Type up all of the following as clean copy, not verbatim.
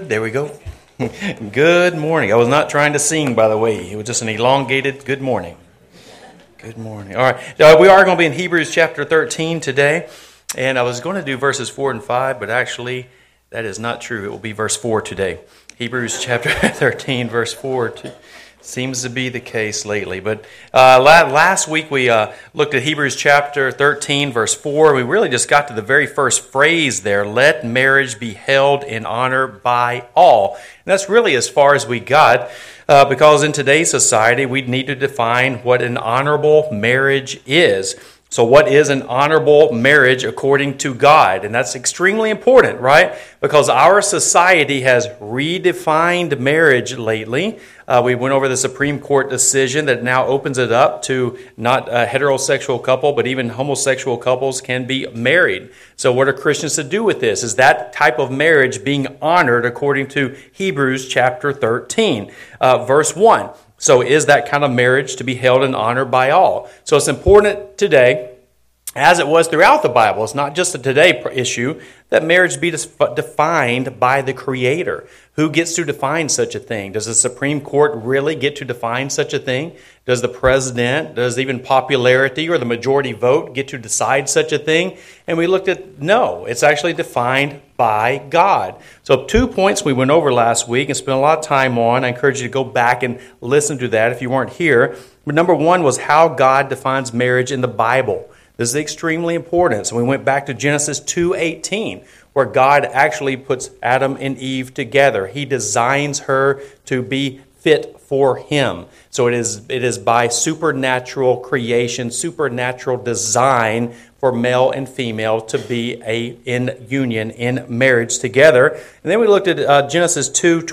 good. There we go. Good morning. I was not trying to sing, by the way. It was just an elongated good morning. Good morning. All right. We are going to be in Hebrews chapter 13 today. And I was going to do verses 4 and 5, but actually that is not true. It will be verse 4 today. Hebrews chapter 13, verse 4 seems to be the case lately. But last week we looked at Hebrews chapter 13, verse 4. We really just got to the very first phrase there. Let marriage be held in honor by all. And that's really as far as we got, because in today's society we need to define what an honorable marriage is. So what is an honorable marriage according to God? And that's extremely important, right? Because our society has redefined marriage lately. We went over the Supreme Court decision that now opens it up to not a heterosexual couple, but even homosexual couples can be married. So what are Christians to do with this? Is that type of marriage being honored according to Hebrews chapter 13, verse 1? So is that kind of marriage to be held in honor by all? So it's important today, as it was throughout the Bible, it's not just a today issue, that marriage be defined by the Creator. Who gets to define such a thing? Does the Supreme Court really get to define such a thing? Does the president, does even popularity or the majority vote get to decide such a thing? And we looked at, no, it's actually defined by God. So 2 points we went over last week and spent a lot of time on. I encourage you to go back and listen to that if you weren't here. But number one was how God defines marriage in the Bible. This is extremely important. So we went back to Genesis 2:18, where God actually puts Adam and Eve together. He designs her to be fit for him. So it is by supernatural creation, supernatural design for male and female to be in union, in marriage together. And then we looked at Genesis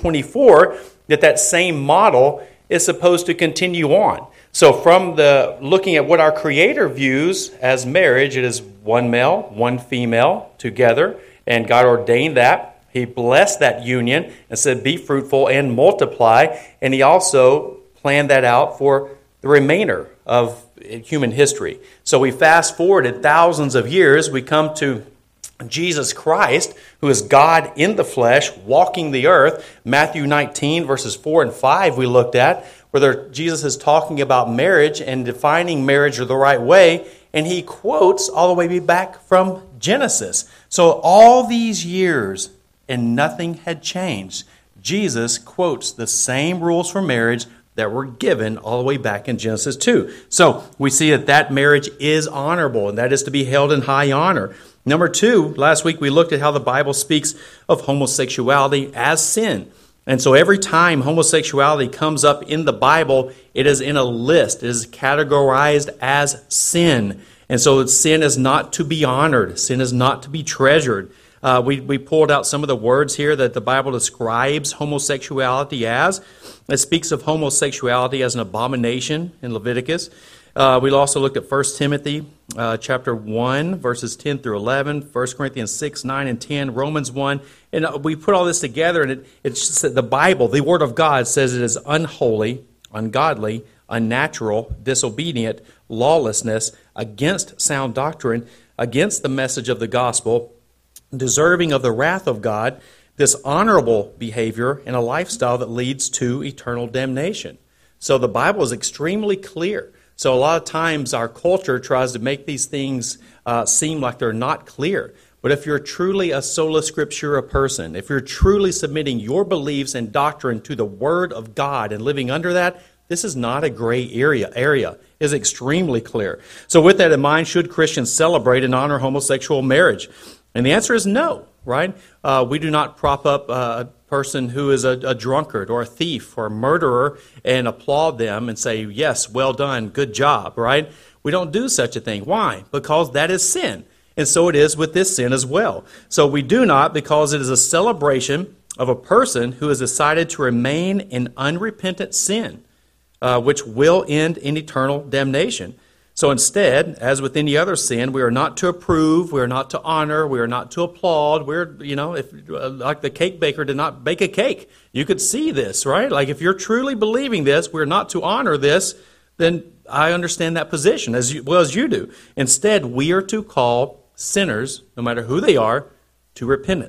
2:24, that same model is supposed to continue on. So from looking at what our Creator views as marriage, it is one male, one female together, and God ordained that. He blessed that union and said, be fruitful and multiply, and He also planned that out for the remainder of human history. So we fast forwarded thousands of years, we come to Jesus Christ, who is God in the flesh, walking the earth. Matthew 19, verses 4 and 5 we looked at, where Jesus is talking about marriage and defining marriage the right way, and he quotes all the way back from Genesis. So all these years, and nothing had changed. Jesus quotes the same rules for marriage that were given all the way back in Genesis 2. So we see that marriage is honorable, and that is to be held in high honor. Number two, last week we looked at how the Bible speaks of homosexuality as sin. And so every time homosexuality comes up in the Bible, it is in a list. It is categorized as sin. And so sin is not to be honored. Sin is not to be treasured. We pulled out some of the words here that the Bible describes homosexuality as. It speaks of homosexuality as an abomination in Leviticus. We also looked at 1 Timothy chapter 1, verses 10 through 11, 1 Corinthians 6, 9, and 10, Romans 1. And we put all this together, and it's the Bible, the Word of God, says it is unholy, ungodly, unnatural, disobedient, lawlessness, against sound doctrine, against the message of the gospel, deserving of the wrath of God, dishonorable behavior, and a lifestyle that leads to eternal damnation. So the Bible is extremely clear. So a lot of times our culture tries to make these things seem like they're not clear. But if you're truly a sola scriptura person, if you're truly submitting your beliefs and doctrine to the Word of God and living under that, this is not a gray area. It is extremely clear. So with that in mind, should Christians celebrate and honor homosexual marriage? And the answer is no, right? We do not prop up a person who is a drunkard or a thief or a murderer and applaud them and say, yes, well done, good job, right? We don't do such a thing. Why? Because that is sin. And so it is with this sin as well. So we do not, because it is a celebration of a person who has decided to remain in unrepentant sin, which will end in eternal damnation. So instead, as with any other sin, we are not to approve, we are not to honor, we are not to applaud. If like the cake baker did not bake a cake, you could see this, right? Like if you're truly believing this, we're not to honor this, then I understand that position as well as you do. Instead, we are to call sinners, no matter who they are, to repentance.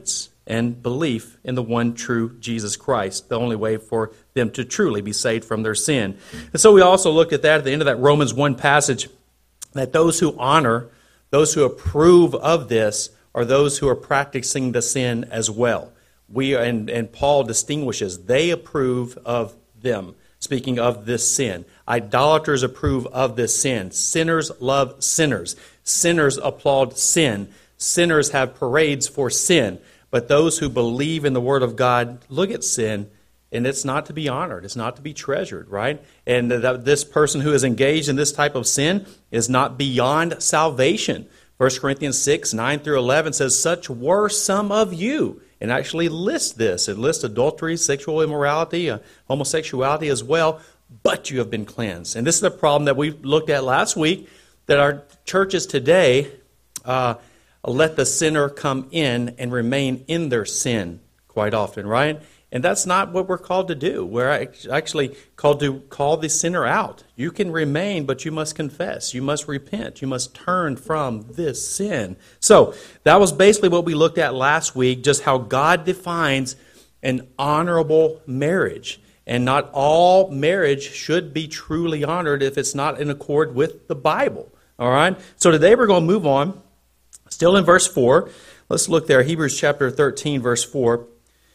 and belief in the one true Jesus Christ, the only way for them to truly be saved from their sin. And so we also looked at that at the end of that Romans 1 passage, that those who honor, those who approve of this, are those who are practicing the sin as well. And Paul distinguishes, they approve of them, speaking of this sin. Idolaters approve of this sin. Sinners love sinners. Sinners applaud sin. Sinners have parades for sin. But those who believe in the Word of God look at sin, and it's not to be honored. It's not to be treasured, right? And this person who is engaged in this type of sin is not beyond salvation. 1 Corinthians 6, 9 through 11 says, such were some of you. And actually lists this. It lists adultery, sexual immorality, homosexuality as well. But you have been cleansed. And this is the problem that we looked at last week, that our churches today let the sinner come in and remain in their sin quite often, right? And that's not what we're called to do. We're actually called to call the sinner out. You can remain, but you must confess. You must repent. You must turn from this sin. So that was basically what we looked at last week, just how God defines an honorable marriage. And not all marriage should be truly honored if it's not in accord with the Bible. All right? So today we're going to move on. Still in verse 4. Let's look there. Hebrews chapter 13, verse 4.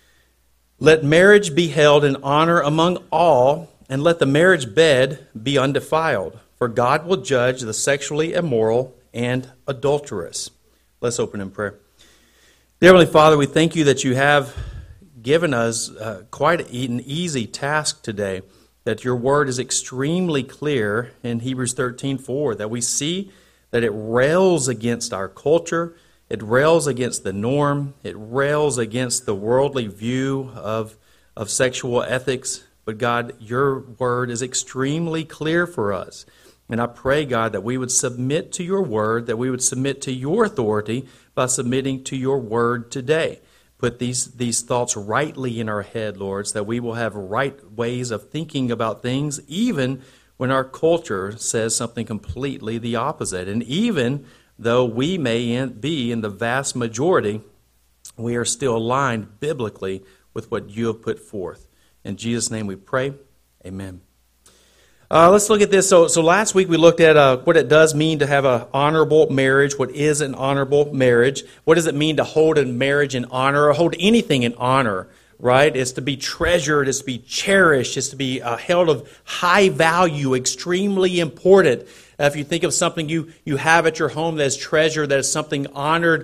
Let marriage be held in honor among all, and let the marriage bed be undefiled, for God will judge the sexually immoral and adulterous. Let's open in prayer. Dear Heavenly Father, we thank you that you have given us quite an easy task today, that your word is extremely clear in Hebrews 13:4, that we see that it rails against our culture. It rails against the norm. It rails against the worldly view of sexual ethics. But God, your word is extremely clear for us. And I pray, God, that we would submit to your word, that we would submit to your authority by submitting to your word today. Put these thoughts rightly in our head, Lord, so that we will have right ways of thinking about things, even when our culture says something completely the opposite. And even though we may be in the vast majority, we are still aligned biblically with what you have put forth. In Jesus' name we pray. Amen. Let's look at this. So last week we looked at what it does mean to have an honorable marriage. What is an honorable marriage? What does it mean to hold a marriage in honor, or hold anything in honor? Right? It's to be treasured, it's to be cherished, it's to be held of high value, extremely important. If you think of something you have at your home that is treasured, that is something honored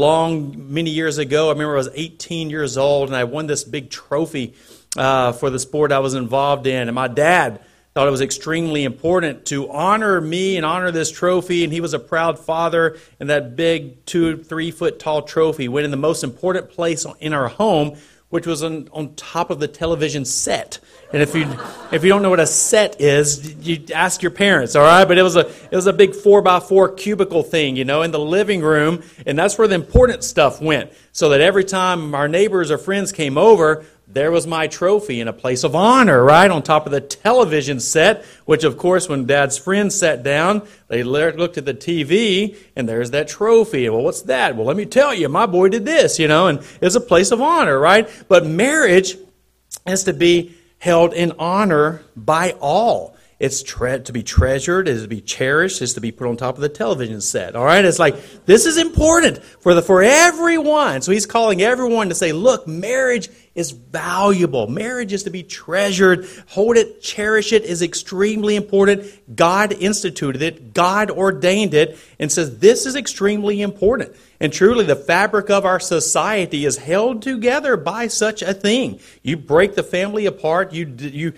many years ago. I remember I was 18 years old and I won this big trophy for the sport I was involved in. And my dad thought it was extremely important to honor me and honor this trophy. And he was a proud father. And that big 2-3 foot tall trophy went in the most important place in our home, which was on top of the television set. And if you don't know what a set is, you ask your parents, all right? But it was a big 4x4 cubicle thing, in the living room, and that's where the important stuff went. So that every time our neighbors or friends came over, there was my trophy in a place of honor, right, on top of the television set, which, of course, when Dad's friends sat down, they looked at the TV, and there's that trophy. Well, what's that? Well, let me tell you, my boy did this, and it's a place of honor, right? But marriage has to be held in honor by all. It's to be treasured, it's to be cherished, it's to be put on top of the television set. All right? It's like, this is important for everyone. So he's calling everyone to say, look, marriage is valuable. Marriage is to be treasured. Hold it, cherish it is extremely important. God instituted it. God ordained it and says this is extremely important. And truly, the fabric of our society is held together by such a thing. You break the family apart. You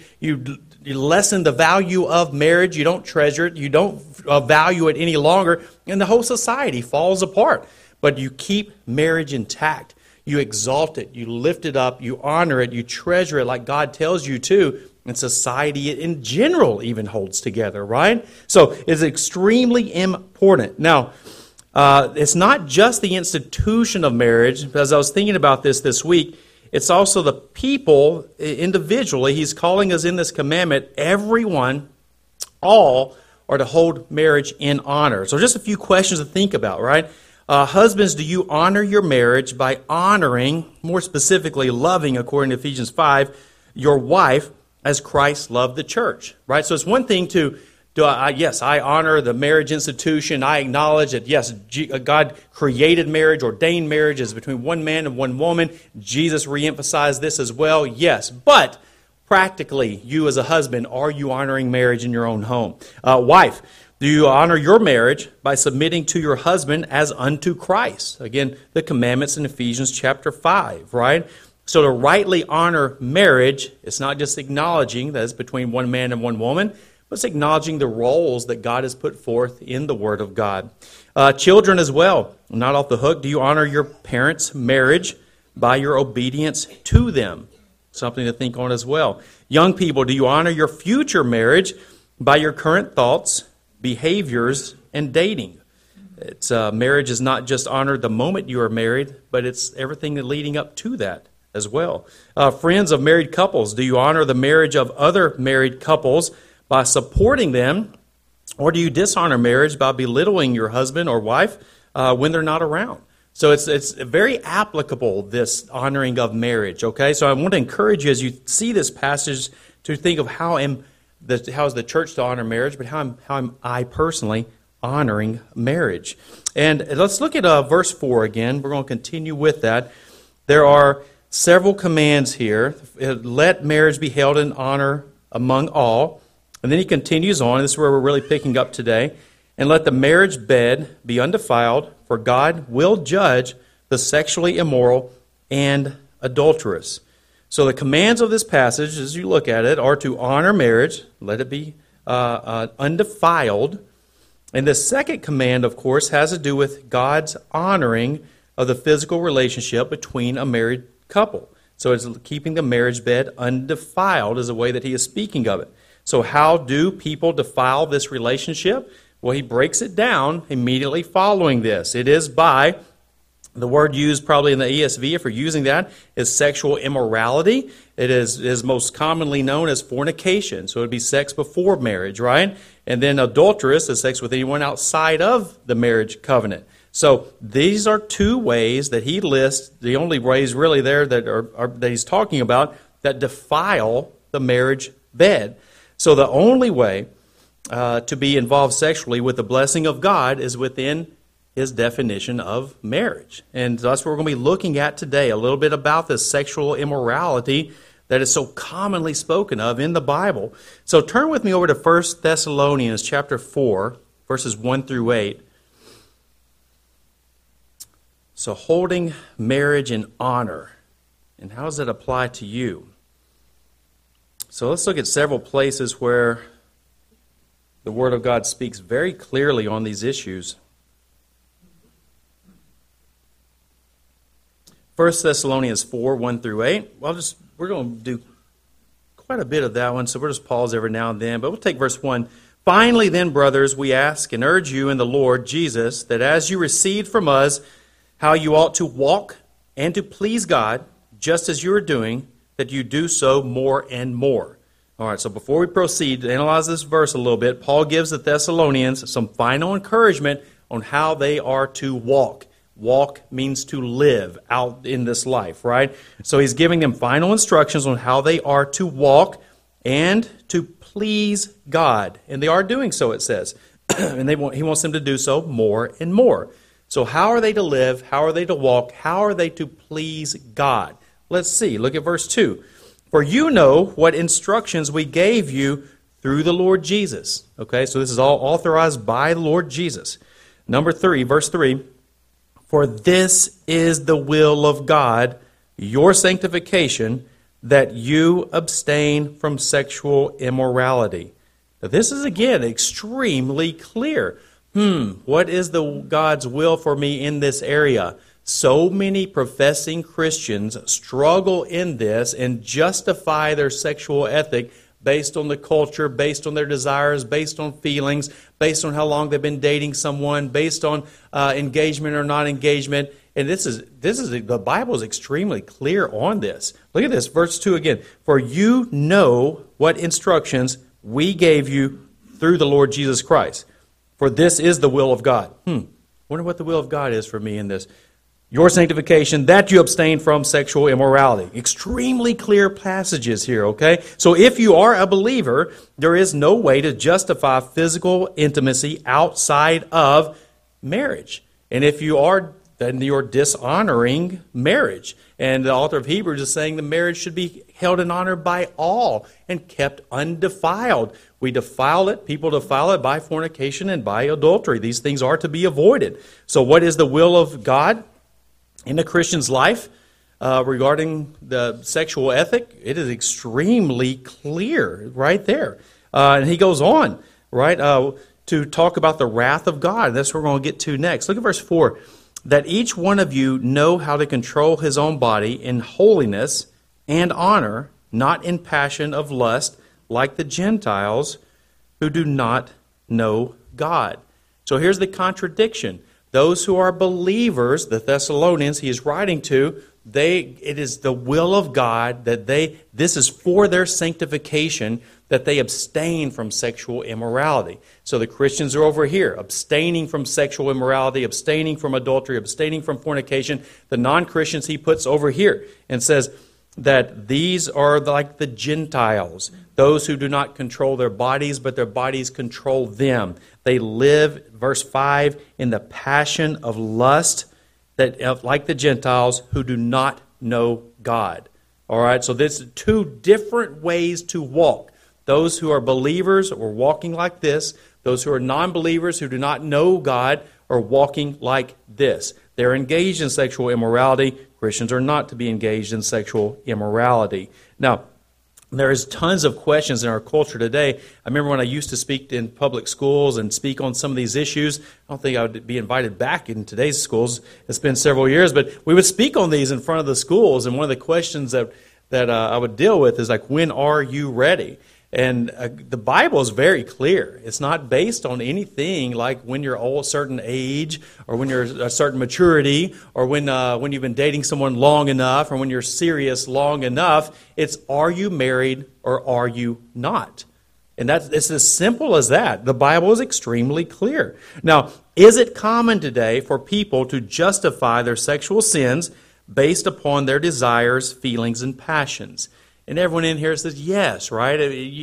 lessen the value of marriage. You don't treasure it. You don't value it any longer. And the whole society falls apart. But you keep marriage intact. You exalt it. You lift it up. You honor it. You treasure it like God tells you to. And society in general even holds together, right? So it's extremely important. Now, it's not just the institution of marriage. As I was thinking about this week, it's also the people individually. He's calling us in this commandment, everyone, all are to hold marriage in honor. So just a few questions to think about, right? Husbands, do you honor your marriage by honoring, more specifically loving, according to Ephesians 5, your wife as Christ loved the church, right? So it's one thing yes, I honor the marriage institution. I acknowledge that, yes, God created marriage, ordained marriage as between one man and one woman. Jesus reemphasized this as well, yes. But practically, you as a husband, are you honoring marriage in your own home? Wife, do you honor your marriage by submitting to your husband as unto Christ? Again, the commandments in Ephesians chapter 5, right? So to rightly honor marriage, it's not just acknowledging that it's between one man and one woman, but it's acknowledging the roles that God has put forth in the Word of God. Children as well, not off the hook. Do you honor your parents' marriage by your obedience to them? Something to think on as well. Young people, do you honor your future marriage by your current thoughts, behaviors, and dating? Marriage is not just honored the moment you are married, but it's everything leading up to that as well. Friends of married couples, do you honor the marriage of other married couples by supporting them, or do you dishonor marriage by belittling your husband or wife when they're not around? So it's very applicable, this honoring of marriage, okay? So I want to encourage you as you see this passage to think of how is the church to honor marriage, but how am I personally honoring marriage? And let's look at verse 4 again. We're going to continue with that. There are several commands here. Let marriage be held in honor among all. And then he continues on. This is where we're really picking up today. And let the marriage bed be undefiled, for God will judge the sexually immoral and adulterous. So the commands of this passage, as you look at it, are to honor marriage, let it be undefiled. And the second command, of course, has to do with God's honoring of the physical relationship between a married couple. So it's keeping the marriage bed undefiled is the way that he is speaking of it. So how do people defile this relationship? Well, he breaks it down immediately following this. It is by, the word used probably in the ESV, if you're using that, is sexual immorality. It is most commonly known as fornication. So it would be sex before marriage, right? And then adulterous is sex with anyone outside of the marriage covenant. So these are two ways that he lists, the only ways really there that he's talking about, that defile the marriage bed. So the only way to be involved sexually with the blessing of God is within his definition of marriage. And that's what we're going to be looking at today, a little bit about this sexual immorality that is so commonly spoken of in the Bible. So turn with me over to 1 Thessalonians chapter 4, verses 1 through 8. So holding marriage in honor, and how does that apply to you? So let's look at several places where the Word of God speaks very clearly on these issues. 1 Thessalonians 4, 1 through 8. We're going to do quite a bit of that one, so we'll just pause every now and then. But we'll take verse 1. Finally then, brothers, we ask and urge you in the Lord Jesus, that as you received from us how you ought to walk and to please God, just as you are doing, that you do so more and more. All right, so before we proceed to analyze this verse a little bit, Paul gives the Thessalonians some final encouragement on how they are to walk. Walk means to live out in this life, right? So he's giving them final instructions on how they are to walk and to please God. And they are doing so, it says. And he wants them to do so more and more. So how are they to live? How are they to walk? How are they to please God? Let's see. Look at verse 2. For you know what instructions we gave you through the Lord Jesus. Okay, so this is all authorized by the Lord Jesus. Number 3, verse 3. For this is the will of God, your sanctification, that you abstain from sexual immorality. Now, this is, again, extremely clear. What is God's will for me in this area? So many professing Christians struggle in this and justify their sexual ethic based on the culture, based on their desires, based on feelings, based on how long they've been dating someone, based on engagement or not engagement. And the Bible is extremely clear on this. Look at this, verse 2 again. For you know what instructions we gave you through the Lord Jesus Christ. For this is the will of God. Wonder what the will of God is for me in this. Your sanctification, that you abstain from sexual immorality. Extremely clear passages here, okay? So if you are a believer, there is no way to justify physical intimacy outside of marriage. And if you are, then you're dishonoring marriage. And the author of Hebrews is saying the marriage should be held in honor by all and kept undefiled. We defile it, people defile it by fornication and by adultery. These things are to be avoided. So what is the will of God in a Christian's life regarding the sexual ethic? It is extremely clear right there. And he goes on, right, to talk about the wrath of God. That's what we're going to get to next. Look at verse 4. That each one of you know how to control his own body in holiness and honor, not in passion of lust, like the Gentiles who do not know God. So here's the contradiction. Those who are believers, the Thessalonians he is writing to, it is the will of God that this is for their sanctification, that they abstain from sexual immorality. So the Christians are over here, abstaining from sexual immorality, abstaining from adultery, abstaining from fornication. The non-Christians he puts over here and says that these are like the Gentiles, those who do not control their bodies, but their bodies control them. They live, verse 5, in the passion of lust, that like the Gentiles who do not know God. All right, so there's two different ways to walk. Those who are believers are walking like this. Those who are non-believers who do not know God are walking like this. They're engaged in sexual immorality. Christians are not to be engaged in sexual immorality. Now, there's tons of questions in our culture today. I remember when I used to speak in public schools and speak on some of these issues. I don't think I would be invited back in today's schools. It's been several years, but we would speak on these in front of the schools. And one of the questions that I would deal with is like, when are you ready? And the Bible is very clear. It's not based on anything like when you're a certain age or when you're a certain maturity or when you've been dating someone long enough or when you're serious long enough. It's, are you married or are you not? And it's as simple as that. The Bible is extremely clear. Now, is it common today for people to justify their sexual sins based upon their desires, feelings, and passions? And everyone in here says yes, right?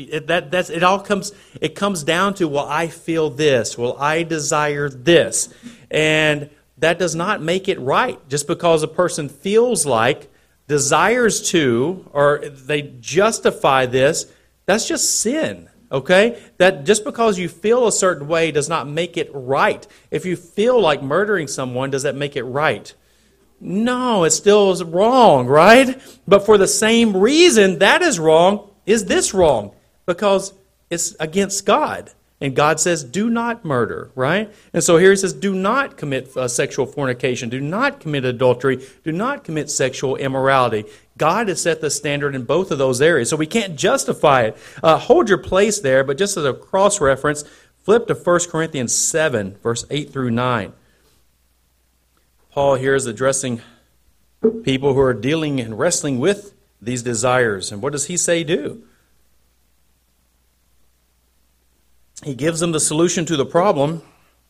It comes down to, well, I feel this, well, I desire this. And that does not make it right. Just because a person feels like, desires to, or they justify this, that's just sin, okay? That just because you feel a certain way does not make it right. If you feel like murdering someone, does that make it right? No, it still is wrong, right? But for the same reason that is wrong, is this wrong? Because it's against God. And God says, do not murder, right? And so here he says, do not commit sexual fornication. Do not commit adultery. Do not commit sexual immorality. God has set the standard in both of those areas. So we can't justify it. Hold your place there, but just as a cross-reference, flip to 1 Corinthians 7, verse 8 through 9. Paul here is addressing people who are dealing and wrestling with these desires. And what does he say do? He gives them the solution to the problem.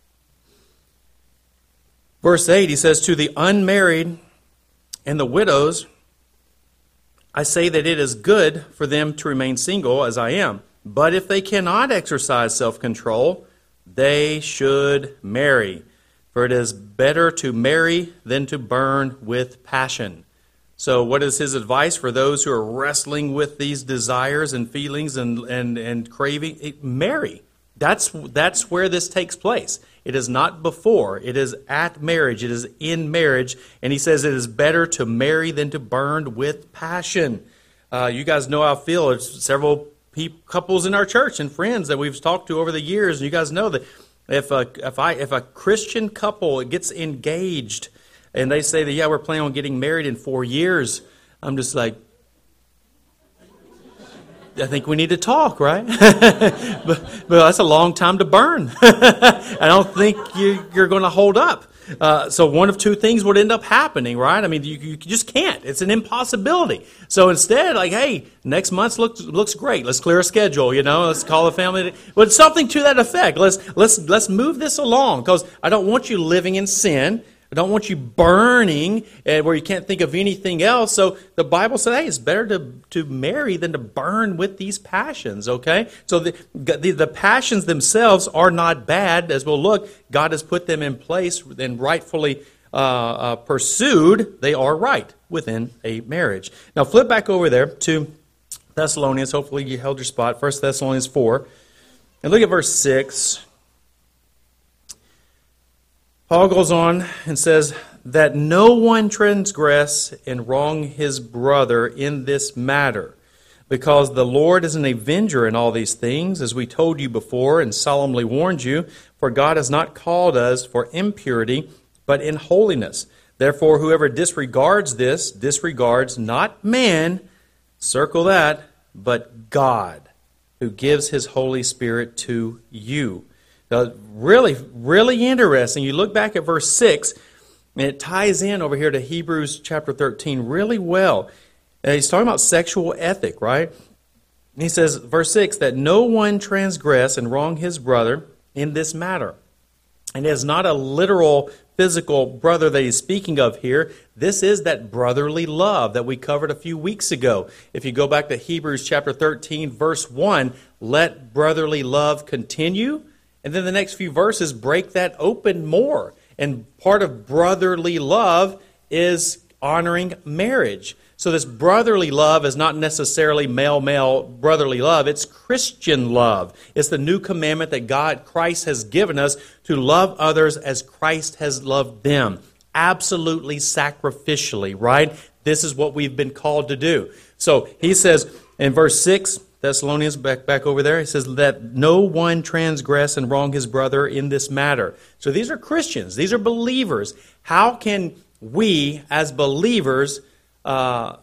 Verse 8, he says, to the unmarried and the widows, I say that it is good for them to remain single as I am. But if they cannot exercise self-control, they should marry. For it is better to marry than to burn with passion. So what is his advice for those who are wrestling with these desires and feelings and craving? Marry. That's where this takes place. It is not before. It is at marriage. It is in marriage. And he says it is better to marry than to burn with passion. You guys know how I feel. There's several couples in our church and friends that we've talked to over the years. And you guys know that if a Christian couple gets engaged and they say that, yeah, we're planning on getting married in 4 years, I'm just like, I think we need to talk, right? but that's a long time to burn. I don't think you're going to hold up. So one of two things would end up happening, right? I mean, you just can't. It's an impossibility. So instead, like, hey, next month looks great. Let's clear a schedule, let's call a family. But something to that effect. Let's move this along, because I don't want you living in sin. I don't want you burning where you can't think of anything else. So the Bible says, hey, it's better to marry than to burn with these passions, okay? So the passions themselves are not bad. As we'll look, God has put them in place and rightfully pursued. They are right within a marriage. Now flip back over there to Thessalonians. Hopefully you held your spot. 1 Thessalonians 4. And look at verse 6. Paul goes on and says that no one transgress and wrong his brother in this matter, because the Lord is an avenger in all these things, as we told you before and solemnly warned you, for God has not called us for impurity, but in holiness. Therefore, whoever disregards this, disregards not man, circle that, but God, who gives his Holy Spirit to you. Now, really, really interesting. You look back at verse 6, and it ties in over here to Hebrews chapter 13 really well. He's talking about sexual ethic, right? And he says, verse 6, that no one transgress and wrong his brother in this matter. And it is not a literal physical brother that he's speaking of here. This is that brotherly love that we covered a few weeks ago. If you go back to Hebrews chapter 13, verse 1, let brotherly love continue. And then the next few verses break that open more. And part of brotherly love is honoring marriage. So this brotherly love is not necessarily male-male brotherly love. It's Christian love. It's the new commandment that Christ has given us to love others as Christ has loved them. Absolutely sacrificially, right? This is what we've been called to do. So he says in verse 6, Thessalonians, back over there, he says that no one transgress and wrong his brother in this matter. So these are Christians. These are believers. How can we, as believers, harm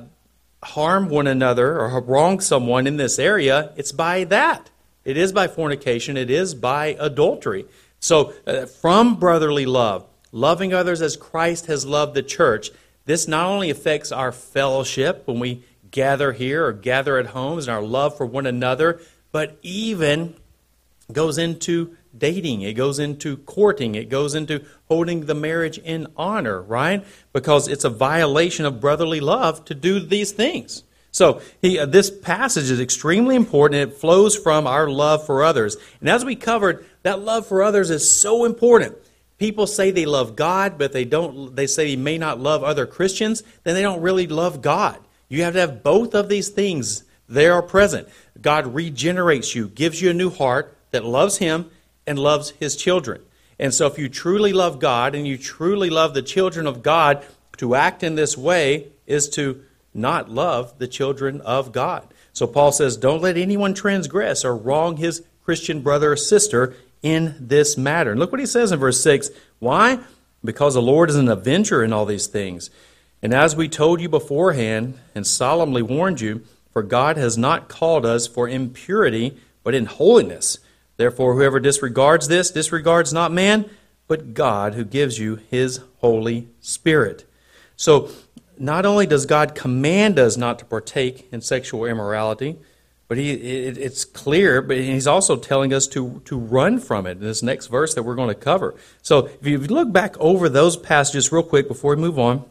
one another or wrong someone in this area? It's by that. It is by fornication. It is by adultery. So from brotherly love, loving others as Christ has loved the church, this not only affects our fellowship when we gather here or gather at homes and our love for one another, but even goes into dating. It goes into courting. It goes into holding the marriage in honor, right? Because it's a violation of brotherly love to do these things. So this passage is extremely important. It flows from our love for others. And as we covered, that love for others is so important. People say they love God, but they say they may not love other Christians, then they don't really love God. You have to have both of these things. They are present. God regenerates you, gives you a new heart that loves Him and loves His children. And so if you truly love God and you truly love the children of God, to act in this way is to not love the children of God. So Paul says, don't let anyone transgress or wrong his Christian brother or sister in this matter. And look what he says in verse 6. Why? Because the Lord is an avenger in all these things. And as we told you beforehand and solemnly warned you, for God has not called us for impurity, but in holiness. Therefore, whoever disregards this, disregards not man, but God, who gives you His Holy Spirit. So, not only does God command us not to partake in sexual immorality, but it's clear, but He's also telling us to run from it in this next verse that we're going to cover. So, if you look back over those passages real quick before we move on,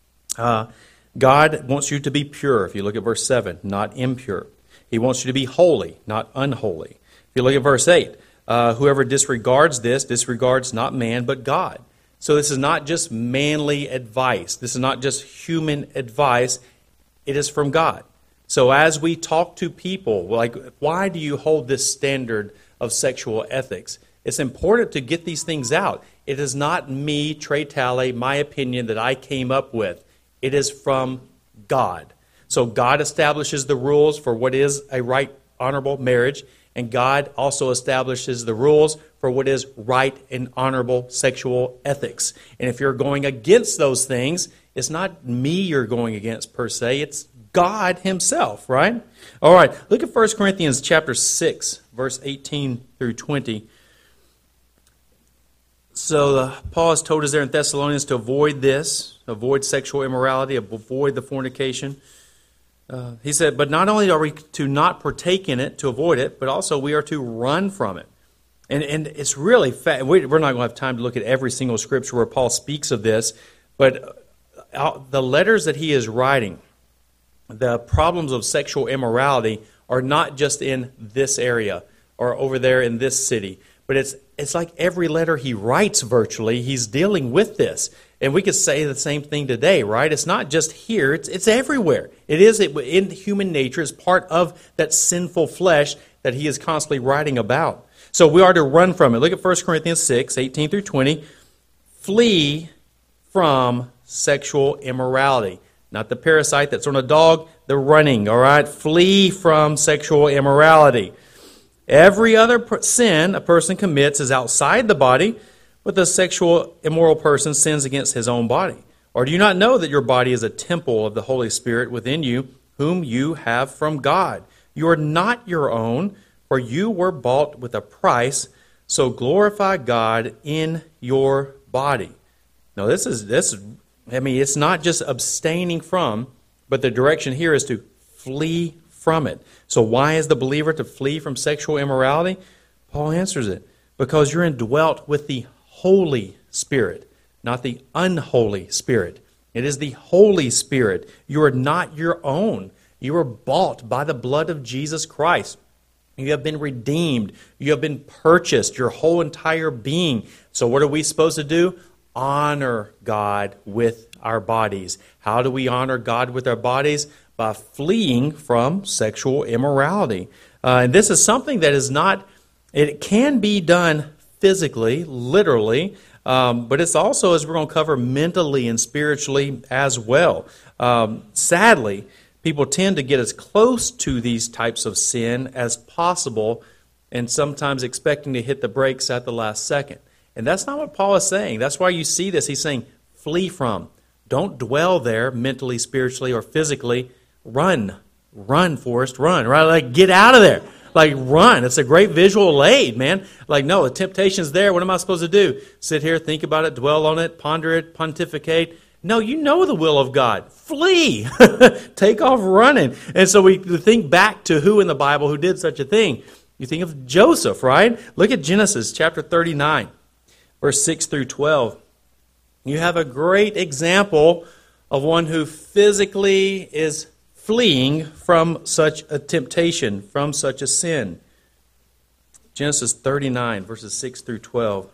God wants you to be pure. If you look at verse 7, not impure. He wants you to be holy, not unholy. If you look at verse 8, whoever disregards this, disregards not man, but God. So this is not just manly advice. This is not just human advice. It is from God. So as we talk to people, like, why do you hold this standard of sexual ethics? It's important to get these things out. It is not me, Trey Talley, my opinion that I came up with. It is from God. So God establishes the rules for what is a right, honorable marriage, and God also establishes the rules for what is right and honorable sexual ethics. And if you're going against those things, it's not me you're going against per se, it's God Himself, right? All right, look at 1 Corinthians chapter 6, verse 18 through 20. Paul has told us there in Thessalonians to avoid this, avoid sexual immorality, avoid the fornication. He said, but not only are we to not partake in it, to avoid it, but also we are to run from it. And it's really, we're not going to have time to look at every single scripture where Paul speaks of this, but the letters that he is writing, the problems of sexual immorality are not just in this area or over there in this city, but it's like every letter he writes virtually, he's dealing with this. And we could say the same thing today, right? It's not just here, it's everywhere. It is in human nature, it's part of that sinful flesh that he is constantly writing about. So we are to run from it. Look at 1 Corinthians 6, 18 through 20. Flee from sexual immorality. Not the parasite that's on a dog, the running, all right? Flee from sexual immorality. Every other sin a person commits is outside the body, but the sexual immoral person sins against his own body. Or do you not know that your body is a temple of the Holy Spirit within you, whom you have from God? You are not your own, for you were bought with a price, so glorify God in your body. Now this is it's not just abstaining from, but the direction here is to flee from it. So why is the believer to flee from sexual immorality? Paul answers it. Because you're indwelt with the Holy Spirit, not the unholy Spirit. It is the Holy Spirit. You are not your own. You are bought by the blood of Jesus Christ. You have been redeemed. You have been purchased, your whole entire being. So what are we supposed to do? Honor God with our bodies. How do we honor God with our bodies? By fleeing from sexual immorality. And this is something that is not, it can be done physically, literally, but it's also, as we're going to cover, mentally and spiritually as well. Sadly, people tend to get as close to these types of sin as possible and sometimes expecting to hit the brakes at the last second. And that's not what Paul is saying. That's why you see this. He's saying, flee from. Don't dwell there mentally, spiritually, or physically. Run. Run, Forrest, run. Right? Like, get out of there. Like, run. It's a great visual aid, man. Like, no, the temptation's there. What am I supposed to do? Sit here, think about it, dwell on it, ponder it, pontificate. No, you know the will of God. Flee. Take off running. And so we think back to who in the Bible who did such a thing. You think of Joseph, right? Look at Genesis chapter 39, verse 6 through 12. You have a great example of one who physically is fleeing from such a temptation, from such a sin. Genesis 39, verses 6 through 12.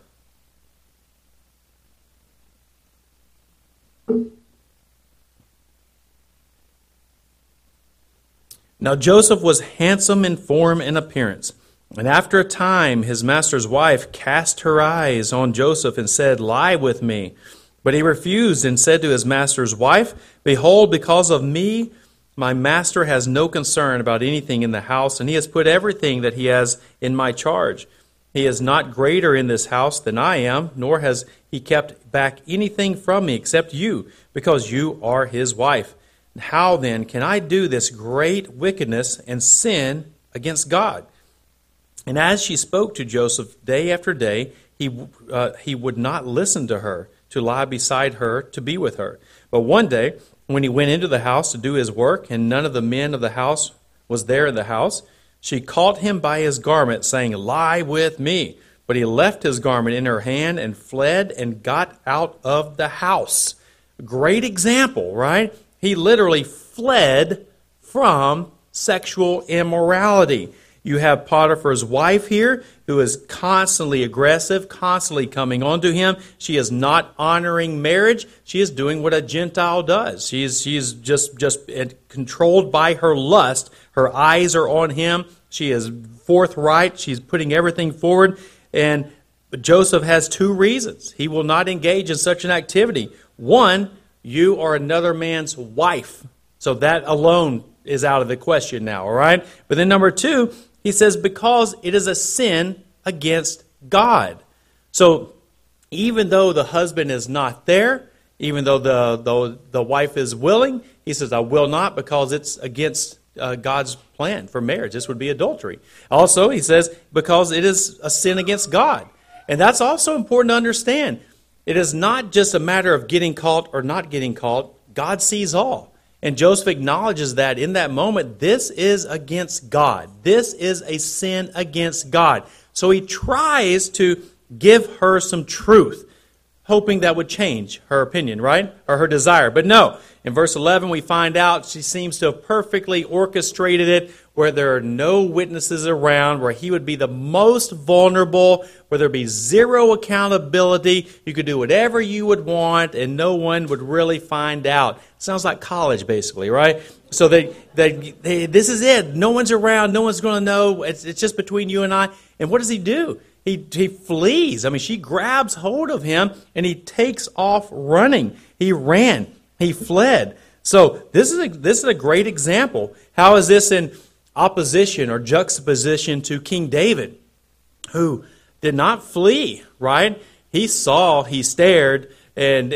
Now Joseph was handsome in form and appearance, and after a time his master's wife cast her eyes on Joseph and said, "Lie with me." But he refused and said to his master's wife, "Behold, because of me, my master has no concern about anything in the house, and he has put everything that he has in my charge. He is not greater in this house than I am, nor has he kept back anything from me except you, because you are his wife. How then can I do this great wickedness and sin against God?" And as she spoke to Joseph day after day, he would not listen to her, to lie beside her, to be with her. But one day, when he went into the house to do his work, and none of the men of the house was there in the house, she caught him by his garment, saying, "Lie with me." But he left his garment in her hand and fled and got out of the house. Great example, right? He literally fled from sexual immorality. You have Potiphar's wife here, who is constantly aggressive, constantly coming on to him. She is not honoring marriage. She is doing what a Gentile does. She is just controlled by her lust. Her eyes are on him. She is forthright. She's putting everything forward. And Joseph has two reasons. He will not engage in such an activity. One, you are another man's wife. So that alone is out of the question now, all right? But then number two, he says, because it is a sin against God. So even though the husband is not there, even though the wife is willing, he says, I will not, because it's against God's plan for marriage. This would be adultery. Also, he says, because it is a sin against God. And that's also important to understand. It is not just a matter of getting caught or not getting caught. God sees all. And Joseph acknowledges that in that moment, this is against God. This is a sin against God. So he tries to give her some truth, hoping that would change her opinion, right? Or her desire. But no. In verse 11, we find out she seems to have perfectly orchestrated it where there are no witnesses around, where he would be the most vulnerable, where there would be zero accountability. You could do whatever you would want, and no one would really find out. Sounds like college, basically, right? So this is it. No one's around. No one's going to know. It's just between you and I. And what does he do? He flees. I mean, she grabs hold of him, and he takes off running. He ran. He fled. So this is a great example. How is this in opposition or juxtaposition to King David, who did not flee, right? He saw, he stared, and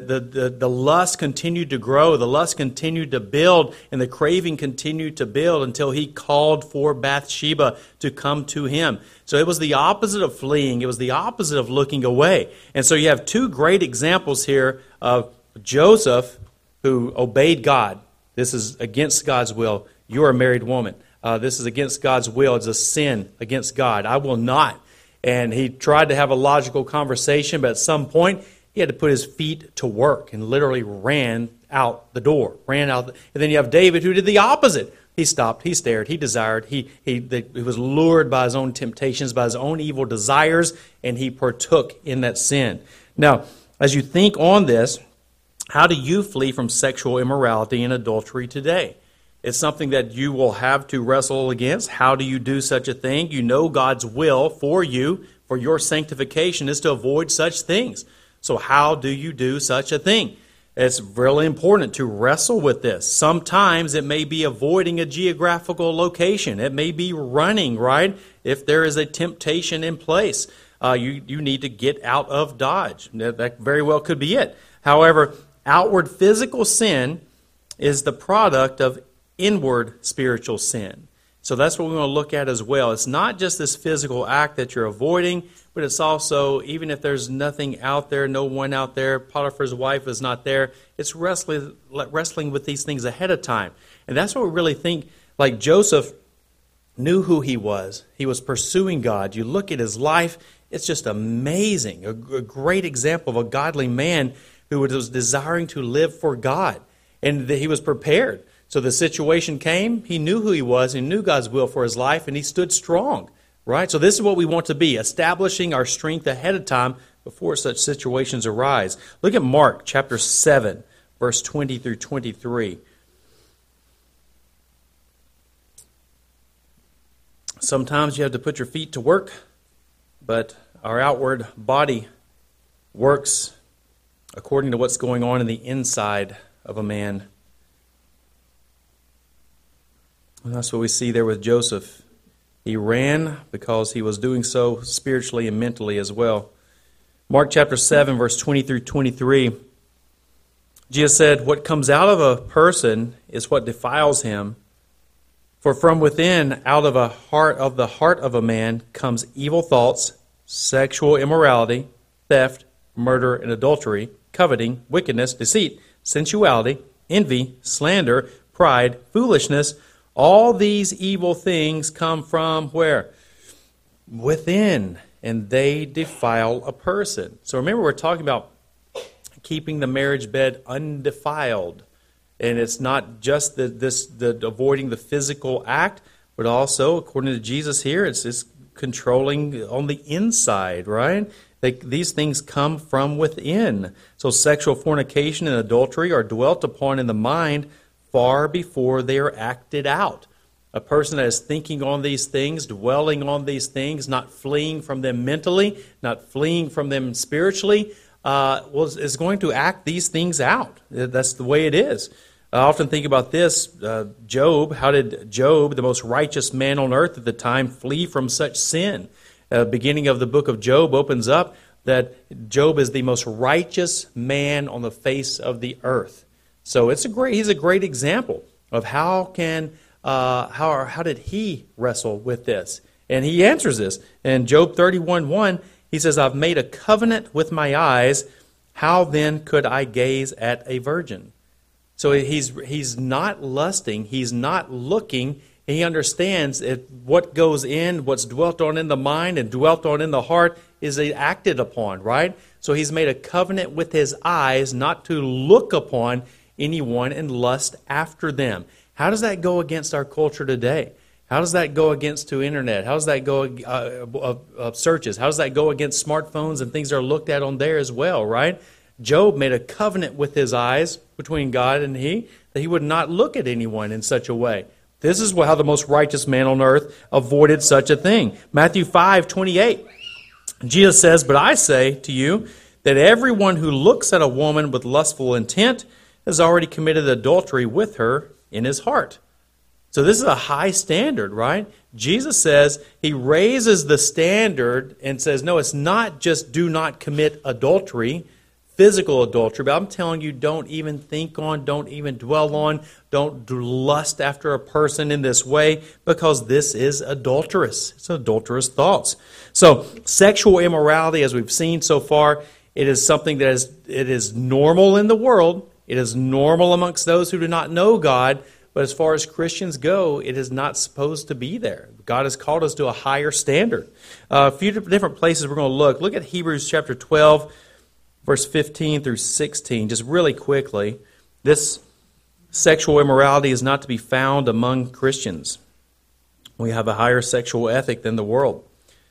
the lust continued to grow, the lust continued to build, and the craving continued to build until he called for Bathsheba to come to him. So it was the opposite of fleeing. It was the opposite of looking away. And so you have two great examples here of Joseph, who obeyed God. This is against God's will. You're a married woman. This is against God's will. It's a sin against God. I will not. And he tried to have a logical conversation, but at some point, he had to put his feet to work and literally ran out the door. And then you have David, who did the opposite. He stopped, he stared, he desired, he was lured by his own temptations, by his own evil desires, and he partook in that sin. Now, as you think on this, how do you flee from sexual immorality and adultery today? It's something that you will have to wrestle against. How do you do such a thing? You know God's will for you, for your sanctification, is to avoid such things. So how do you do such a thing? It's really important to wrestle with this. Sometimes it may be avoiding a geographical location. It may be running, right? If there is a temptation in place, you need to get out of Dodge. That very well could be it. However, outward physical sin is the product of inward spiritual sin. So that's what we're going to look at as well. It's not just this physical act that you're avoiding, but it's also, even if there's nothing out there, no one out there, Potiphar's wife is not there, it's wrestling with these things ahead of time. And that's what we really think, like Joseph knew who he was. He was pursuing God. You look at his life, it's just amazing. A great example of a godly man who was desiring to live for God. And he was prepared. So the situation came, he knew who he was, he knew God's will for his life, and he stood strong. Right? So this is what we want to be, establishing our strength ahead of time before such situations arise. Look at Mark chapter 7, verse 20 through 23. Sometimes you have to put your feet to work, but our outward body works according to what's going on in the inside of a man. And that's what we see there with Joseph. He ran because he was doing so spiritually and mentally as well. Mark chapter 7, verse 20 through 23. Jesus said, "What comes out of a person is what defiles him. For from within, out of the heart of a man, comes evil thoughts, sexual immorality, theft, murder, and adultery, coveting, wickedness, deceit, sensuality, envy, slander, pride, foolishness. All these evil things come from where? Within, and they defile a person." So remember, we're talking about keeping the marriage bed undefiled. And it's not just the avoiding the physical act, but also, according to Jesus here, it's controlling on the inside, right? These things come from within. So sexual fornication and adultery are dwelt upon in the mind far before they are acted out. A person that is thinking on these things, dwelling on these things, not fleeing from them mentally, not fleeing from them spiritually, is going to act these things out. That's the way it is. I often think about this. Job, how did Job, the most righteous man on earth at the time, flee from such sin? Beginning of the book of Job opens up that Job is the most righteous man on the face of the earth. So he's a great example of how did he wrestle with this? And he answers this. In Job 31:1, He says, I've made a covenant with my eyes. How then could I gaze at a virgin? So he's not lusting. He's not looking. He understands what goes in, what's dwelt on in the mind and dwelt on in the heart is acted upon, right? So he's made a covenant with his eyes not to look upon anyone and lust after them. How does that go against our culture today? How does that go against to internet? How does that go searches? How does that go against smartphones and things that are looked at on there as well, right? Job made a covenant with his eyes between God and he that he would not look at anyone in such a way. This is how the most righteous man on earth avoided such a thing. Matthew 5:28. Jesus says, but I say to you that everyone who looks at a woman with lustful intent has already committed adultery with her in his heart. So this is a high standard, right? Jesus says he raises the standard and says, no, it's not just do not commit adultery, physical adultery, but I'm telling you, don't even think on, don't even dwell on, don't lust after a person in this way, because this is adulterous. It's adulterous thoughts. So sexual immorality, as we've seen so far, it is something that is normal in the world. It is normal amongst those who do not know God. But as far as Christians go, it is not supposed to be there. God has called us to a higher standard. A few different places we're going to look. Look at Hebrews chapter 12, verse 15 through 16, just really quickly. This sexual immorality is not to be found among Christians. We have a higher sexual ethic than the world.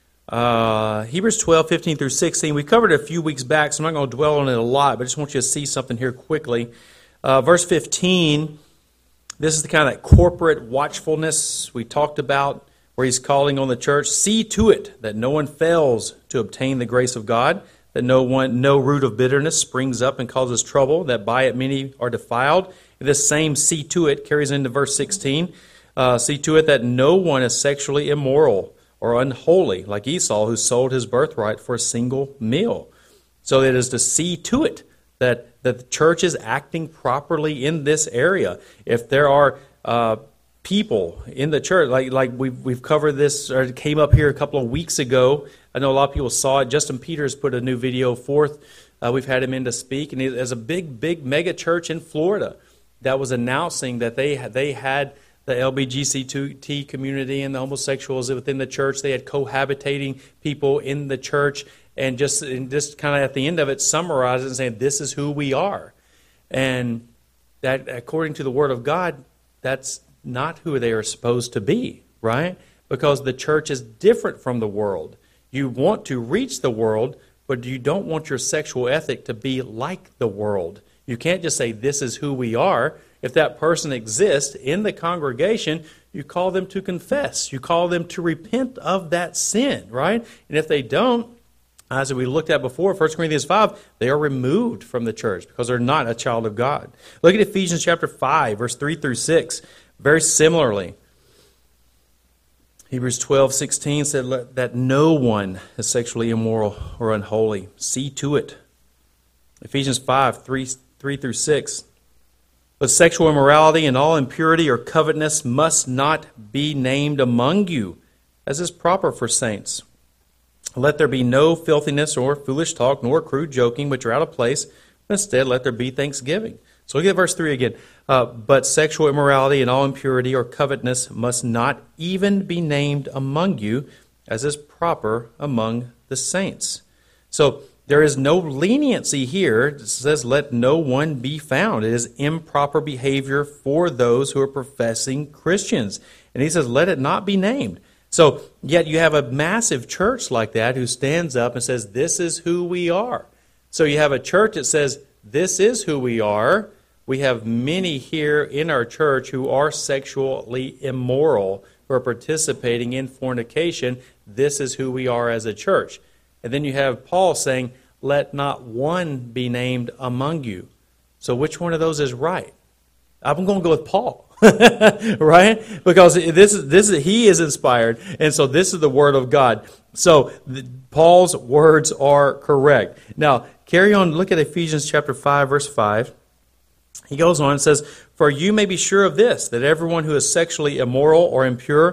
Hebrews 12, 15 through 16, we covered it a few weeks back, so I'm not going to dwell on it a lot, but I just want you to see something here quickly. Verse 15, this is the kind of corporate watchfulness we talked about, where he's calling on the church. See to it that no one fails to obtain the grace of God, that no root of bitterness springs up and causes trouble, that by it many are defiled. This same see to it carries into verse 16. See to it that no one is sexually immoral or unholy, like Esau, who sold his birthright for a single meal. So it is to see to it that the church is acting properly in this area. If there are people in the church, like we've covered this, or it came up here a couple of weeks ago. I know a lot of people saw it. Justin Peters put a new video forth. We've had him in to speak, and there's a big mega church in Florida that was announcing that they had the LBGT community and the homosexuals within the church. They had cohabitating people in the church. And just kind of at the end of it, summarize it and saying, this is who we are. And that, according to the Word of God, that's not who they are supposed to be, right? Because the church is different from the world. You want to reach the world, but you don't want your sexual ethic to be like the world. You can't just say, this is who we are. If that person exists in the congregation, you call them to confess. You call them to repent of that sin, right? And if they don't, as we looked at before, 1 Corinthians 5, they are removed from the church because they're not a child of God. Look at Ephesians chapter 5, verse 3 through 6. Very similarly, Hebrews 12:16 said that no one is sexually immoral or unholy. See to it. Ephesians 5, 3 through 6. But sexual immorality and all impurity or covetousness must not be named among you, as is proper for saints. Let there be no filthiness or foolish talk, nor crude joking, which are out of place. But instead, let there be thanksgiving. So look at verse 3 again. But sexual immorality and all impurity or covetousness must not even be named among you, as is proper among the saints. So there is no leniency here. It says, let no one be found. It is improper behavior for those who are professing Christians. And he says, let it not be named. So, yet you have a massive church like that who stands up and says, this is who we are. So you have a church that says, this is who we are. We have many here in our church who are sexually immoral, who are participating in fornication. This is who we are as a church. And then you have Paul saying, let not one be named among you. So which one of those is right? I'm going to go with Paul. Right? Because this is he is inspired, and so this is the Word of God. So Paul's words are correct. Now, carry on, look at Ephesians chapter 5, verse 5. He goes on and says, for you may be sure of this, that everyone who is sexually immoral or impure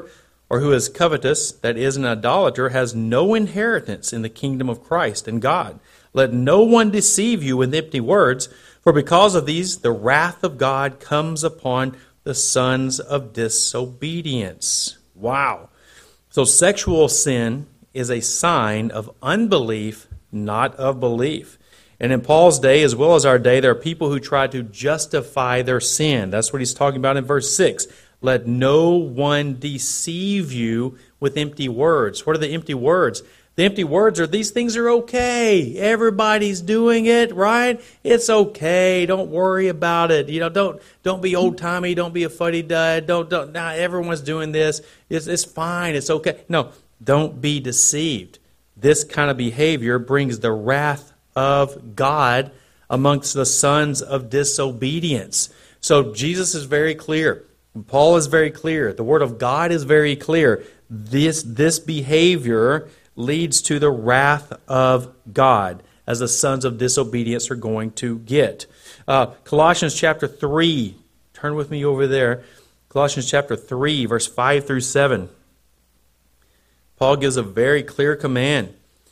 or who is covetous, that is an idolater, has no inheritance in the kingdom of Christ and God. Let no one deceive you with empty words, for because of these the wrath of God comes upon the sons of disobedience. Wow. So sexual sin is a sign of unbelief, not of belief. And in Paul's day, as well as our day, there are people who try to justify their sin. That's what he's talking about in verse 6. Let no one deceive you with empty words. What are the empty words? The empty words are, these things are okay. Everybody's doing it, right? It's okay. Don't worry about it. Don't be old-timey. Don't be a fuddy-dud. Nah, everyone's doing this. It's fine. It's okay. No, don't be deceived. This kind of behavior brings the wrath of God amongst the sons of disobedience. So Jesus is very clear. Paul is very clear. The Word of God is very clear. This behavior leads to the wrath of God, as the sons of disobedience are going to get. Colossians chapter 3. Turn with me over there. Colossians chapter 3, verse 5 through 7. Paul gives a very clear command.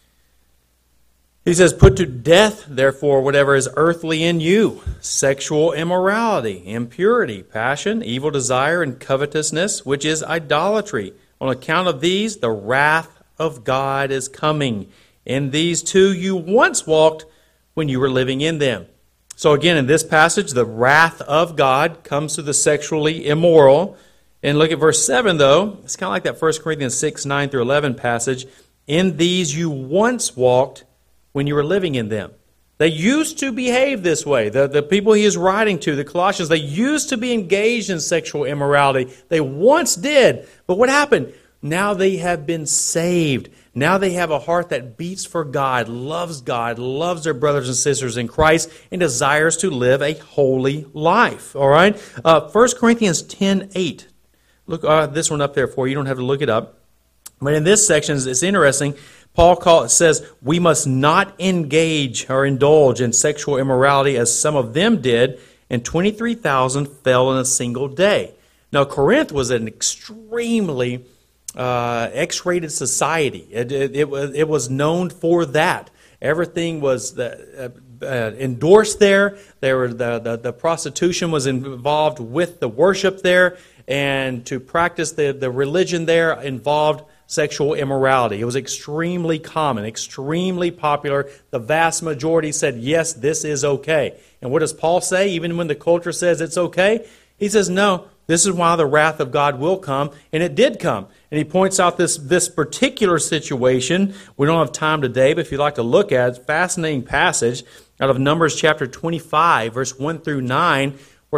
He says, put to death, therefore, whatever is earthly in you, sexual immorality, impurity, passion, evil desire, and covetousness, which is idolatry. On account of these, the wrath of God is coming. In these too you once walked when you were living in them. So again, in this passage, the wrath of God comes to the sexually immoral. And look at verse 7, though. It's kind of like that 1 Corinthians 6, 9 through 11 passage. In these you once walked when you were living in them. They used to behave this way. The people he is writing to, the Colossians, they used to be engaged in sexual immorality. They once did. But what happened? Now they have been saved. Now they have a heart that beats for God, loves their brothers and sisters in Christ, and desires to live a holy life. All right? 1 Corinthians 10:8. Look this one up there for you. You don't have to look it up. But in this section, it's interesting. Paul says, we must not engage or indulge in sexual immorality as some of them did, and 23,000 fell in a single day. Now, Corinth was an extremely X-rated society. It was known for that. Everything was endorsed there. The prostitution was involved with the worship there, and to practice the religion there involved sexual immorality. It was extremely common, extremely popular. The vast majority said, yes, this is okay. And what does Paul say? Even when the culture says it's okay, he says, no, this is why the wrath of God will come, and it did come. And he points out this particular situation. We don't have time today, but if you'd like to look at it, it's a fascinating passage out of Numbers chapter 25, verse 1 through 9, where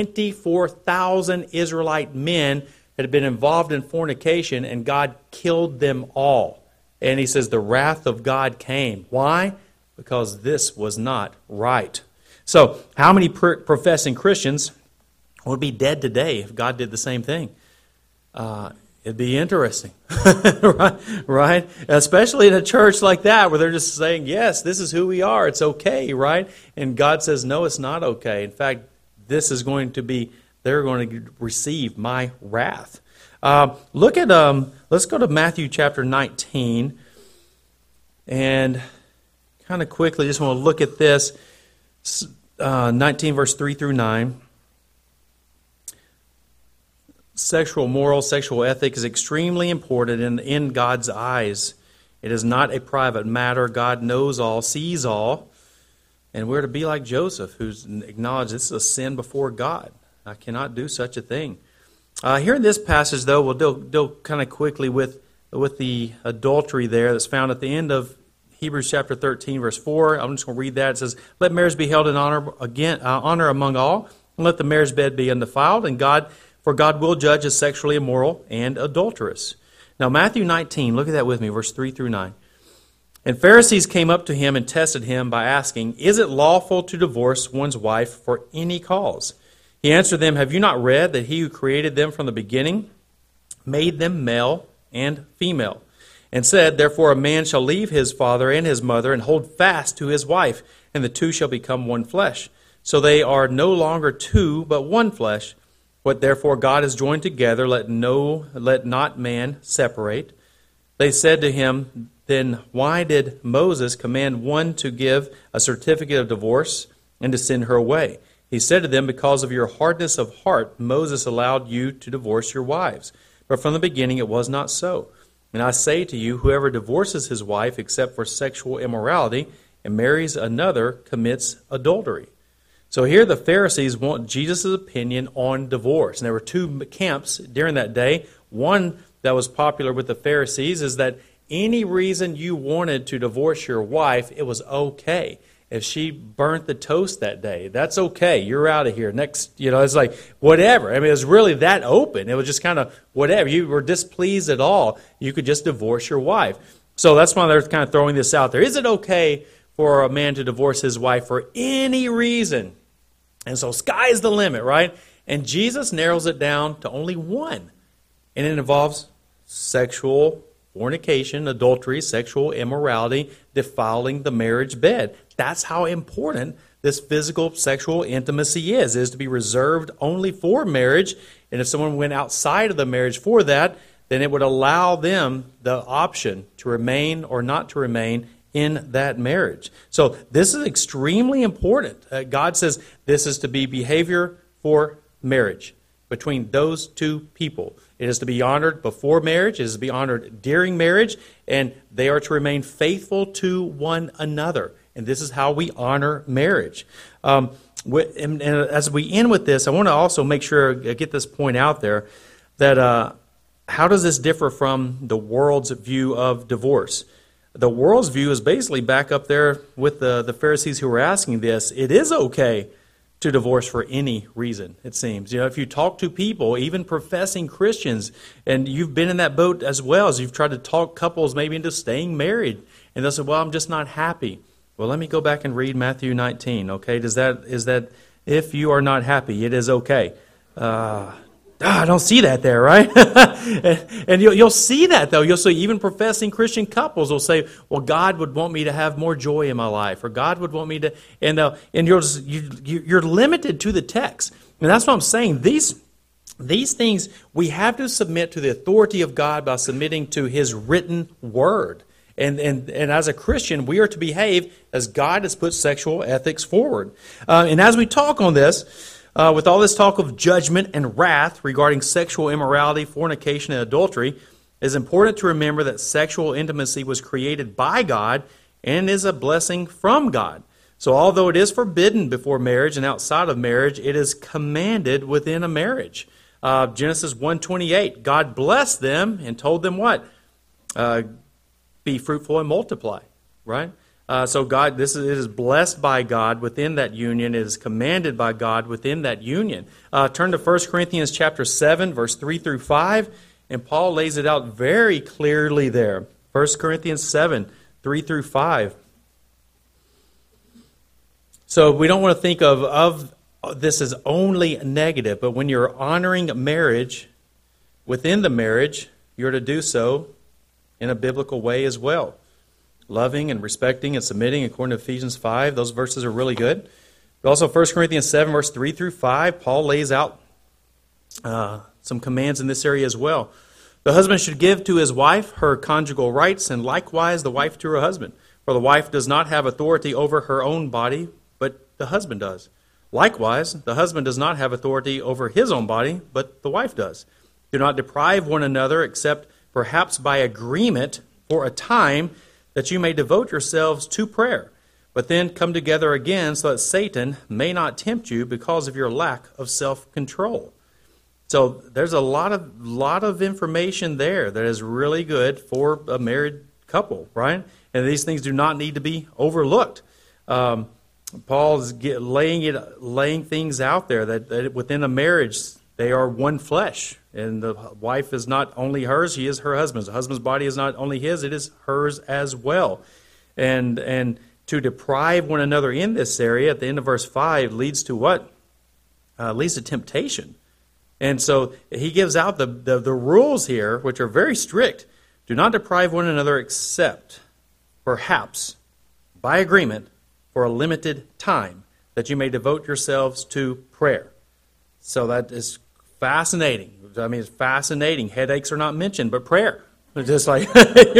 24,000 Israelite men had been involved in fornication, and God killed them all. And he says the wrath of God came. Why? Because this was not right. So, how many professing Christians would be dead today if God did the same thing? It'd be interesting, right? Especially in a church like that where they're just saying, yes, this is who we are. It's okay, right? And God says, no, it's not okay. In fact, this is going to be, they're going to receive my wrath. Let's go to Matthew chapter 19. And kind of quickly, just want to look at this. 19 verse 3 through 9. Sexual morals, sexual ethic is extremely important in God's eyes. It is not a private matter. God knows all, sees all. And we're to be like Joseph, who's acknowledged this is a sin before God. I cannot do such a thing. Here in this passage, though, we'll deal kind of quickly with the adultery there that's found at the end of Hebrews chapter 13, verse 4. I'm just going to read that. It says, let marriage be held in honor among all, and let the marriage bed be undefiled, for God will judge as sexually immoral and adulterous. Now, Matthew 19, look at that with me, verse 3 through 9. And Pharisees came up to him and tested him by asking, is it lawful to divorce one's wife for any cause? He answered them, have you not read that he who created them from the beginning made them male and female? And said, therefore a man shall leave his father and his mother and hold fast to his wife, and the two shall become one flesh. So they are no longer two, but one flesh. What therefore God has joined together, let not man separate. They said to him, then why did Moses command one to give a certificate of divorce and to send her away? He said to them, because of your hardness of heart, Moses allowed you to divorce your wives. But from the beginning it was not so. And I say to you, whoever divorces his wife except for sexual immorality and marries another commits adultery. So here the Pharisees want Jesus' opinion on divorce. And there were two camps during that day. One that was popular with the Pharisees is that any reason you wanted to divorce your wife, it was okay. If she burnt the toast that day, that's okay. You're out of here. Next, it's like whatever. I mean, it was really that open. It was just kind of whatever. You were displeased at all, you could just divorce your wife. So that's why they're kind of throwing this out there. Is it okay for a man to divorce his wife for any reason? And so sky's the limit, right? And Jesus narrows it down to only one. And it involves sexual fornication, adultery, sexual immorality, defiling the marriage bed. That's how important this physical sexual intimacy is. It is to be reserved only for marriage. And if someone went outside of the marriage for that, then it would allow them the option to remain or not to remain in that marriage. So this is extremely important. God says this is to be behavior for marriage between those two people. It is to be honored before marriage. It is to be honored during marriage. And they are to remain faithful to one another. And this is how we honor marriage. And as we end with this, I want to also make sure I get this point out there, that how does this differ from the world's view of divorce? The world's view is basically back up there with the Pharisees who were asking this. It is okay to divorce for any reason, it seems. If you talk to people, even professing Christians, and you've been in that boat as well, as you've tried to talk couples maybe into staying married, and they'll say, well, I'm just not happy. Well, let me go back and read Matthew 19, okay? Is that if you are not happy, it is okay? I don't see that there, right? and you'll see that, though. You'll see even professing Christian couples will say, well, God would want me to have more joy in my life, or God would want me to, and you're limited to the text. And that's what I'm saying. These things, we have to submit to the authority of God by submitting to His written word. And as a Christian, we are to behave as God has put sexual ethics forward. And as we talk on this, with all this talk of judgment and wrath regarding sexual immorality, fornication, and adultery, it is important to remember that sexual intimacy was created by God and is a blessing from God. So although it is forbidden before marriage and outside of marriage, it is commanded within a marriage. Genesis 1:28, God blessed them and told them what? Be fruitful and multiply, right? So God, it is blessed by God within that union. It is commanded by God within that union. Turn to 1 Corinthians chapter 7, verse 3 through 5, and Paul lays it out very clearly there. 1 Corinthians 7, 3 through 5. So we don't want to think of this as only negative, but when you're honoring marriage within the marriage, you're to do so in a biblical way as well. Loving and respecting and submitting according to Ephesians 5. Those verses are really good. But also 1 Corinthians 7, verse 3 through 5, Paul lays out some commands in this area as well. The husband should give to his wife her conjugal rights, and likewise the wife to her husband. For the wife does not have authority over her own body, but the husband does. Likewise, the husband does not have authority over his own body, but the wife does. Do not deprive one another, except perhaps by agreement for a time, that you may devote yourselves to prayer, but then come together again so that Satan may not tempt you because of your lack of self-control. So there's a lot of information there that is really good for a married couple, right? And these things do not need to be overlooked. Paul's laying things out there that within a marriage they are one flesh. And the wife is not only hers, she is her husband's. The husband's body is not only his, it is hers as well. And to deprive one another in this area, at the end of verse 5, leads to what? Leads to temptation. And so he gives out the rules here, which are very strict. Do not deprive one another except, perhaps, by agreement, for a limited time, that you may devote yourselves to prayer. So that is fascinating. I mean, it's fascinating. Headaches are not mentioned, but prayer. Just like,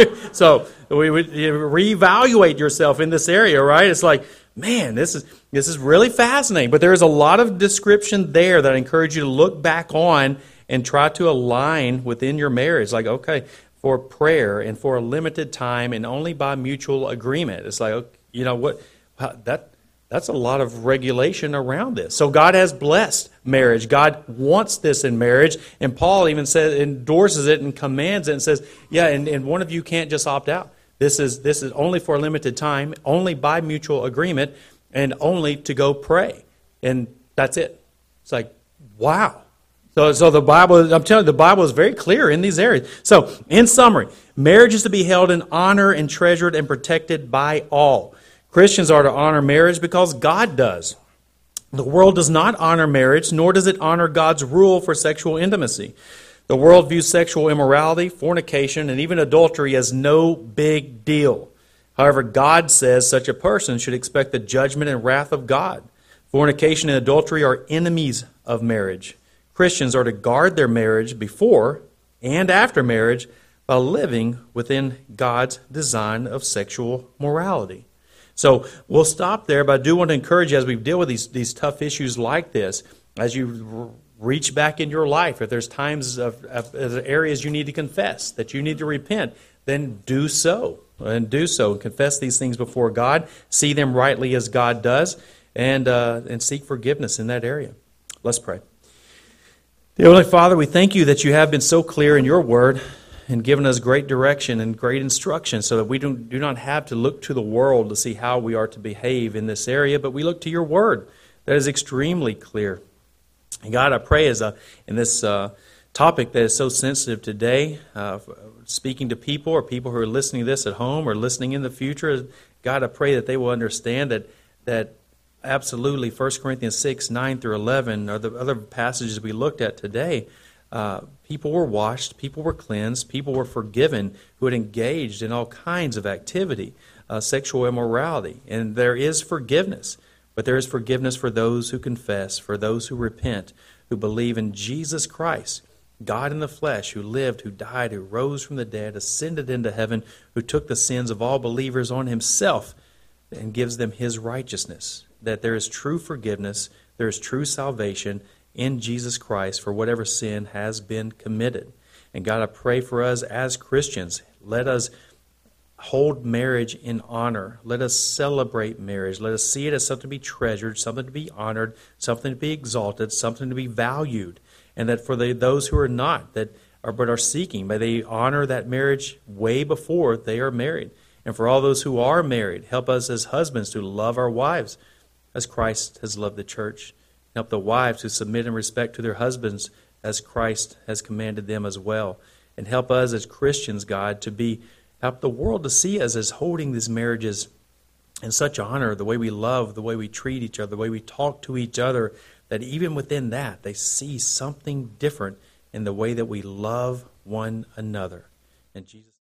so we would reevaluate yourself in this area, right? It's like, man, this is really fascinating. But there is a lot of description there that I encourage you to look back on and try to align within your marriage. Like, okay, for prayer and for a limited time and only by mutual agreement. It's like, you know what, that's a lot of regulation around this. So God has blessed marriage. God wants this in marriage. And Paul even endorses it and commands it and says, yeah, and one of you can't just opt out. This is only for a limited time, only by mutual agreement, and only to go pray. And that's it. It's like, wow. So the Bible, I'm telling you, the Bible is very clear in these areas. So, in summary, marriage is to be held in honor and treasured and protected by all. Christians are to honor marriage because God does. The world does not honor marriage, nor does it honor God's rule for sexual intimacy. The world views sexual immorality, fornication, and even adultery as no big deal. However, God says such a person should expect the judgment and wrath of God. Fornication and adultery are enemies of marriage. Christians are to guard their marriage before and after marriage by living within God's design of sexual morality. So we'll stop there, but I do want to encourage you as we deal with these tough issues like this, as you reach back in your life, if there's times of areas you need to confess, that you need to repent, then do so. And do so. Confess these things before God. See them rightly as God does. And seek forgiveness in that area. Let's pray. Dear Heavenly Father, we thank you that you have been so clear in your word and given us great direction and great instruction so that we do not have to look to the world to see how we are to behave in this area, but we look to your word that is extremely clear. And God, I pray in this topic that is so sensitive today, speaking to people or people who are listening to this at home or listening in the future, God, I pray that they will understand that absolutely 1 Corinthians 6, 9 through 11 are the other passages we looked at today. People were washed, people were cleansed, people were forgiven who had engaged in all kinds of activity, sexual immorality. And there is forgiveness, but there is forgiveness for those who confess, for those who repent, who believe in Jesus Christ, God in the flesh, who lived, who died, who rose from the dead, ascended into heaven, who took the sins of all believers on himself and gives them his righteousness. That there is true forgiveness, there is true salvation in Jesus Christ for whatever sin has been committed. And God, I pray for us as Christians, let us hold marriage in honor. Let us celebrate marriage. Let us see it as something to be treasured, something to be honored, something to be exalted, something to be valued. And that for those who are not, but are seeking, may they honor that marriage way before they are married. And for all those who are married, help us as husbands to love our wives as Christ has loved the church. Help the wives to submit in respect to their husbands as Christ has commanded them as well. And help us as Christians, God, help the world to see us as holding these marriages in such honor, the way we love, the way we treat each other, the way we talk to each other, that even within that, they see something different in the way that we love one another. And Jesus.